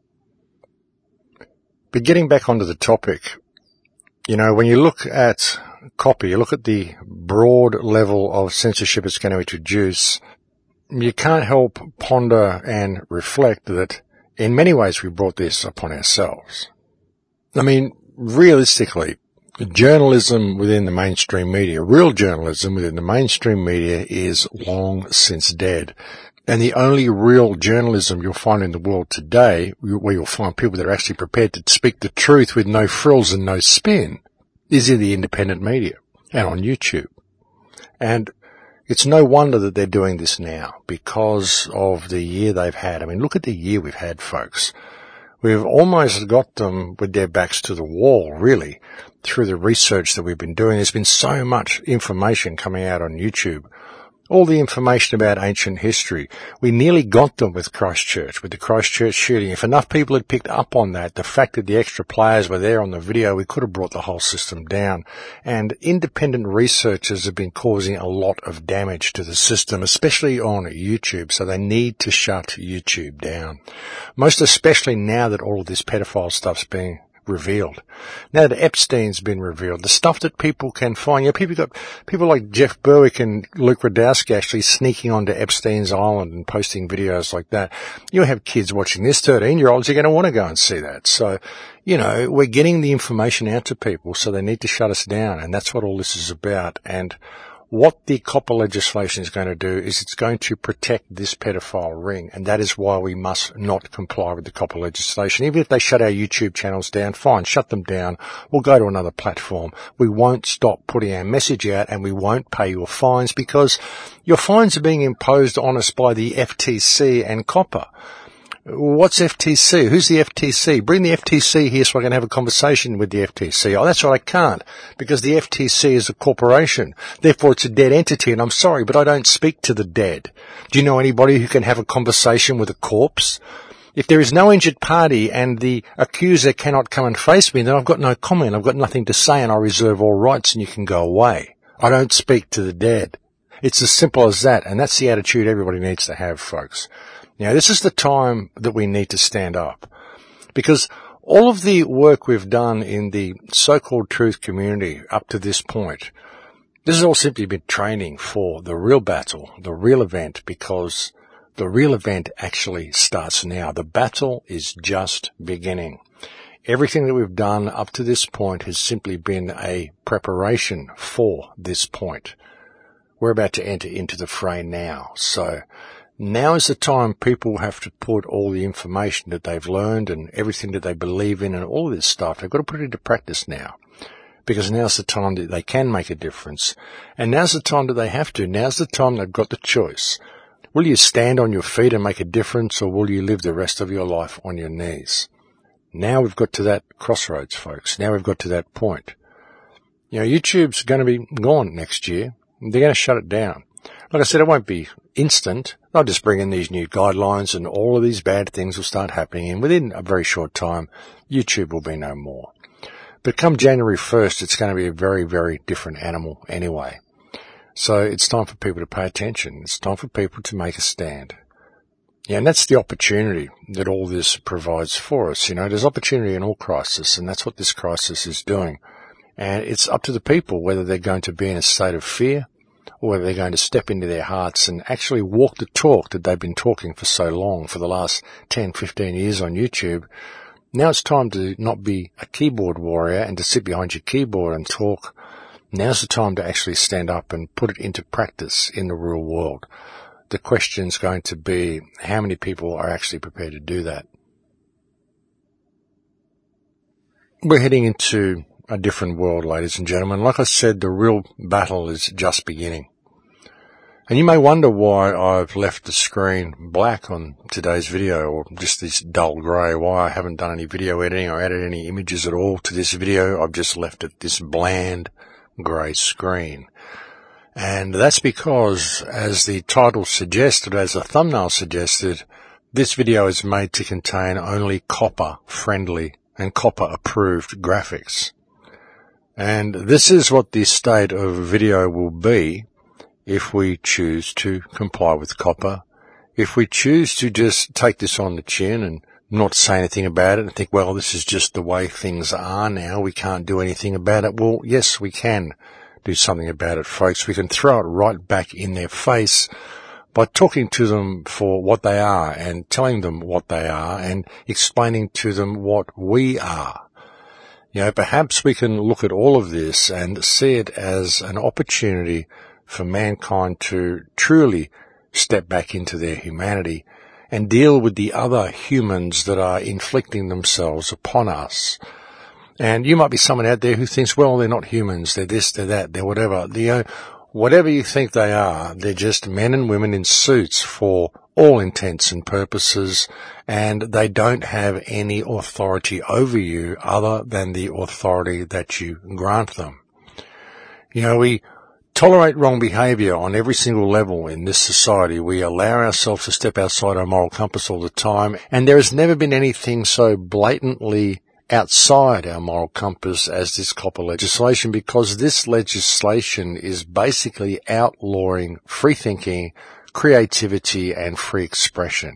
But getting back onto the topic, when you look at COPPA, you look at the broad level of censorship it's going to introduce, you can't help ponder and reflect that in many ways we brought this upon ourselves. Realistically, journalism within the mainstream media, real journalism within the mainstream media is long since dead. And the only real journalism you'll find in the world today, where you'll find people that are actually prepared to speak the truth with no frills and no spin, is in the independent media and on YouTube. And it's no wonder that they're doing this now because of the year they've had. Look at the year we've had, folks. We've almost got them with their backs to the wall, really, through the research that we've been doing. There's been so much information coming out on YouTube. All the information about ancient history. We nearly got them with Christchurch, with the Christchurch shooting. If enough people had picked up on that, the fact that the extra players were there on the video, we could have brought the whole system down. And independent researchers have been causing a lot of damage to the system, especially on YouTube, so they need to shut YouTube down. Most especially now that all of this pedophile stuff's being revealed. Now that Epstein's been revealed, the stuff that people can find, people like Jeff Berwick and Luke Radowski actually sneaking onto Epstein's Island and posting videos like that. You have kids watching this, 13-year-olds, you're going to want to go and see that. So, we're getting the information out to people, so they need to shut us down, and that's what all this is about. And what the COPPA legislation is going to do is it's going to protect this pedophile ring, and that is why we must not comply with the COPPA legislation. Even if they shut our YouTube channels down, fine, shut them down. We'll go to another platform. We won't stop putting our message out, and we won't pay your fines because your fines are being imposed on us by the FTC and COPPA. What's FTC? Who's the FTC? Bring the FTC here so I can have a conversation with the FTC. Oh, that's right, I can't, because the FTC is a corporation. Therefore, it's a dead entity, and I'm sorry, but I don't speak to the dead. Do you know anybody who can have a conversation with a corpse? If there is no injured party and the accuser cannot come and face me, then I've got no comment, I've got nothing to say, and I reserve all rights and you can go away. I don't speak to the dead. It's as simple as that, and that's the attitude everybody needs to have, folks. Now, this is the time that we need to stand up, because all of the work we've done in the so-called truth community up to this point, this has all simply been training for the real battle, the real event, because the real event actually starts now. The battle is just beginning. Everything that we've done up to this point has simply been a preparation for this point. We're about to enter into the fray now. So now is the time people have to put all the information that they've learned and everything that they believe in and all this stuff, they've got to put it into practice now. Because now's the time that they can make a difference. And now's the time that they have to. Now's the time they've got the choice. Will you stand on your feet and make a difference, or will you live the rest of your life on your knees? Now we've got to that crossroads, folks. Now we've got to that point. You know, YouTube's going to be gone next year. They're going to shut it down. Like I said, it won't be instant. They'll just bring in these new guidelines and all of these bad things will start happening. And within a very short time, YouTube will be no more. But come January 1st, it's going to be a very, very different animal anyway. So it's time for people to pay attention. It's time for people to make a stand. Yeah, and that's the opportunity that all this provides for us. You know, there's opportunity in all crisis, and that's what this crisis is doing. And it's up to the people whether they're going to be in a state of fear or whether they're going to step into their hearts and actually walk the talk that they've been talking for so long, for the last 10, 15 years on YouTube. Now it's time to not be a keyboard warrior and to sit behind your keyboard and talk. Now's the time to actually stand up and put it into practice in the real world. The question's going to be how many people are actually prepared to do that. We're heading into a different world, ladies and gentlemen. Like I said, the real battle is just beginning. And you may wonder why I've left the screen black on today's video, or just this dull grey, why I haven't done any video editing or added any images at all to this video. I've just left it this bland grey screen. And that's because, as the title suggested, as the thumbnail suggested, this video is made to contain only copper-friendly and copper-approved graphics. And this is what the state of video will be if we choose to comply with copper. If we choose to just take this on the chin and not say anything about it and think, well, this is just the way things are now, we can't do anything about it. Well, yes, we can do something about it, folks. We can throw it right back in their face by talking to them for what they are and telling them what they are and explaining to them what we are. You know, perhaps we can look at all of this and see it as an opportunity for mankind to truly step back into their humanity and deal with the other humans that are inflicting themselves upon us. And you might be someone out there who thinks, well, they're not humans, they're this, they're that, they're whatever. Whatever you think they are, they're just men and women in suits for all intents and purposes, and they don't have any authority over you other than the authority that you grant them. You know, we tolerate wrong behaviour on every single level in this society. We allow ourselves to step outside our moral compass all the time, and there has never been anything so blatantly outside our moral compass as this copper legislation, because this legislation is basically outlawing free thinking, creativity, and free expression.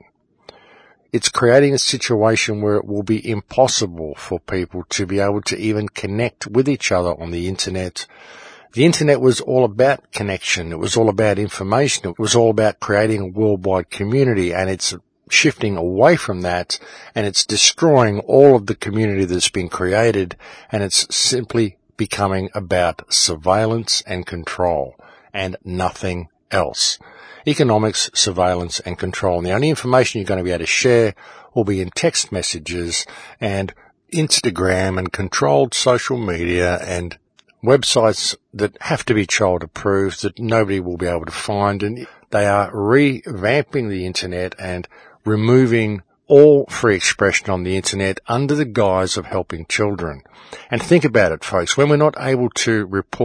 It's creating a situation where it will be impossible for people to be able to even connect with each other on the internet. The internet was all about connection. It was all about information. It was all about creating a worldwide community, and it's shifting away from that, and it's destroying all of the community that's been created, and it's simply becoming about surveillance and control and nothing else. Economics, surveillance, and control. And the only information you're going to be able to share will be in text messages and Instagram and controlled social media and websites that have to be child approved that nobody will be able to find. And they are revamping the internet and removing all free expression on the internet under the guise of helping children. And think about it, folks. When we're not able to report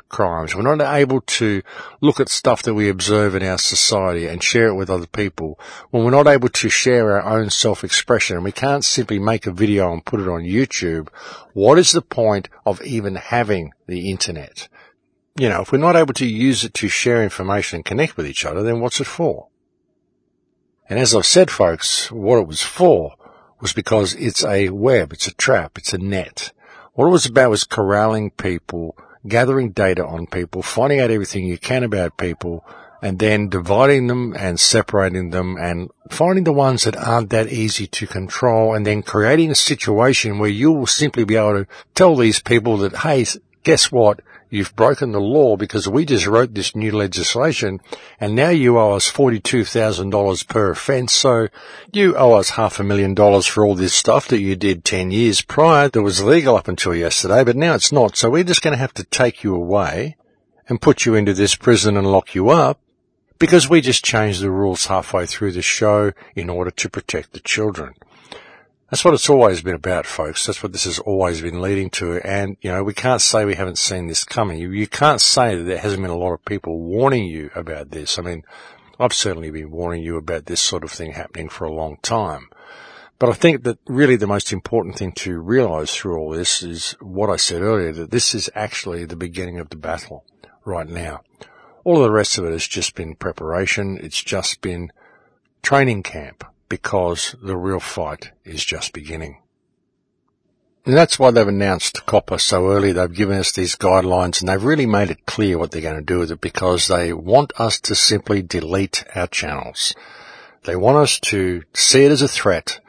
crimes. We're not able to look at stuff that we observe in our society and share it with other people. When we're not able to share our own self-expression and we can't simply make a video and put it on YouTube, what is the point of even having the internet? You know, if we're not able to use it to share information and connect with each other, then what's it for? And as I've said, folks, what it was for was because it's a web, it's a trap, it's a net. What it was about was corralling people, gathering data on people, finding out everything you can about people, and then dividing them and separating them and finding the ones that aren't that easy to control, and then creating a situation where you will simply be able to tell these people that, hey, guess what? You've broken the law because we just wrote this new legislation and now you owe us $42,000 per offence. So you owe us $500,000 for all this stuff that you did 10 years prior that was legal up until yesterday, but now it's not. So we're just going to have to take you away and put you into this prison and lock you up because we just changed the rules halfway through the show in order to protect the children. That's what it's always been about, folks. That's what this has always been leading to. And, you know, we can't say we haven't seen this coming. You can't say that there hasn't been a lot of people warning you about this. I mean, I've certainly been warning you about this sort of thing happening for a long time. But I think that really the most important thing to realize through all this is what I said earlier, that this is actually the beginning of the battle right now. All of the rest of it has just been preparation. It's just been training camp, because the real fight is just beginning. And that's why they've announced COPPA so early. They've given us these guidelines and they've really made it clear what they're going to do with it, because they want us to simply delete our channels. They want us to see it as a threat.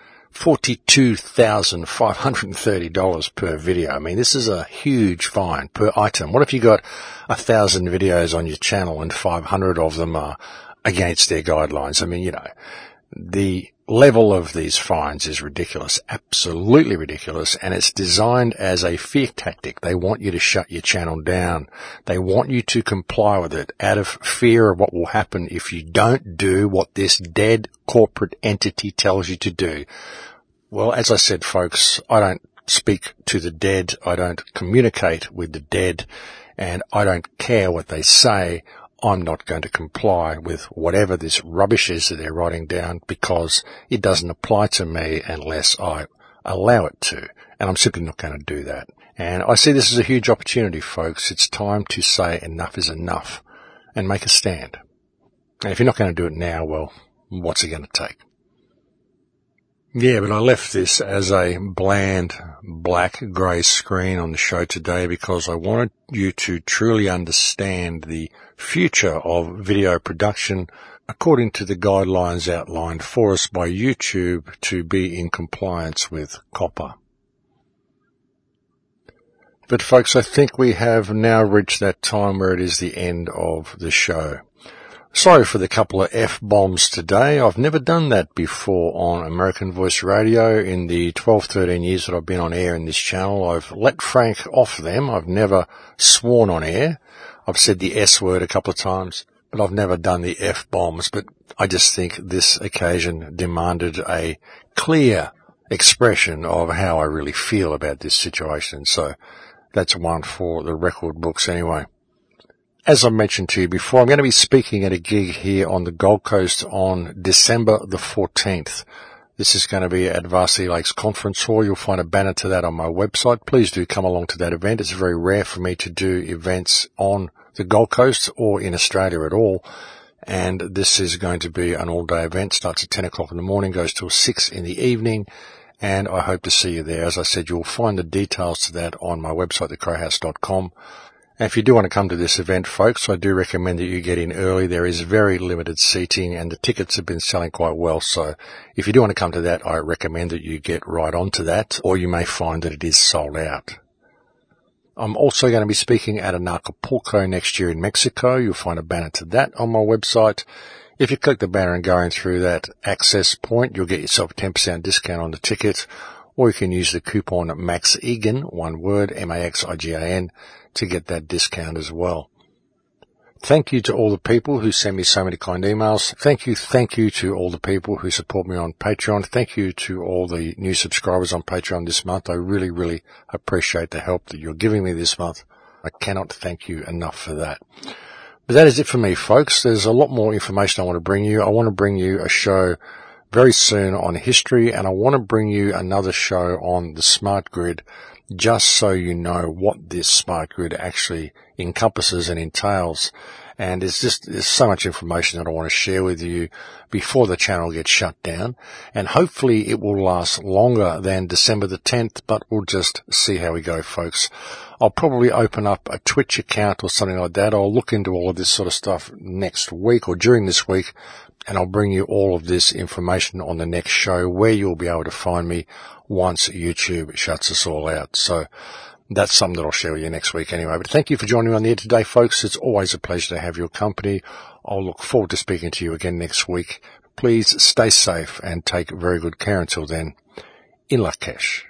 $42,530 per video. I mean, this is a huge fine per item. What if you got 1,000 videos on your channel and 500 of them are against their guidelines? I mean, you know, the level of these fines is ridiculous, absolutely ridiculous, and it's designed as a fear tactic. They want you to shut your channel down. They want you to comply with it out of fear of what will happen if you don't do what this dead corporate entity tells you to do. Well, as I said, folks, I don't speak to the dead. I don't communicate with the dead, and I don't care what they say. I'm not going to comply with whatever this rubbish is that they're writing down, because it doesn't apply to me unless I allow it to. And I'm simply not going to do that. And I see this as a huge opportunity, folks. It's time to say enough is enough and make a stand. And if you're not going to do it now, well, what's it going to take? Yeah, but I left this as a bland black-grey screen on the show today because I wanted you to truly understand the future of video production according to the guidelines outlined for us by YouTube to be in compliance with COPPA. But folks, I think we have now reached that time where it is the end of the show. Sorry for the couple of F-bombs today. I've never done that before on American Voice Radio in the 12-13 years that I've been on air in this channel. I've let Frank off them. I've never sworn on air. I've said the S word a couple of times, but I've never done the F-bombs. But I just think this occasion demanded a clear expression of how I really feel about this situation. So that's one for the record books anyway. As I mentioned to you before, I'm going to be speaking at a gig here on the Gold Coast on December the 14th. This is going to be at Varsity Lakes Conference Hall. You'll find a banner to that on my website. Please do come along to that event. It's very rare for me to do events on the Gold Coast or in Australia at all. And this is going to be an all-day event. Starts at 10 o'clock in the morning, goes till 6 in the evening. And I hope to see you there. As I said, you'll find the details to that on my website, thecrowhouse.com. And if you do want to come to this event, folks, I do recommend that you get in early. There is very limited seating and the tickets have been selling quite well. So if you do want to come to that, I recommend that you get right onto that, or you may find that it is sold out. I'm also going to be speaking at Acapulco next year in Mexico. You'll find a banner to that on my website. If you click the banner and going through that access point, you'll get yourself a 10% discount on the ticket, or you can use the coupon MAXIGAN, one word, MAXIGAN, to get that discount as well. Thank you to all the people who send me so many kind emails. Thank you to all the people who support me on Patreon. Thank you to all the new subscribers on Patreon this month. I really, really appreciate the help that you're giving me this month. I cannot thank you enough for that. But that is it for me, folks. There's a lot more information I want to bring you. I want to bring you a show very soon on history, and I want to bring you another show on the smart grid, just so you know what this smart grid actually encompasses and entails. And there's so much information that I want to share with you before the channel gets shut down. And hopefully it will last longer than December the 10th, but we'll just see how we go, folks. I'll probably open up a Twitch account or something like that. I'll look into all of this sort of stuff next week or during this week, and I'll bring you all of this information on the next show where you'll be able to find me once YouTube shuts us all out. So that's something that I'll share with you next week anyway. But thank you for joining me on the air today, folks. It's always a pleasure to have your company. I'll look forward to speaking to you again next week. Please stay safe and take very good care until then. In Lakesh.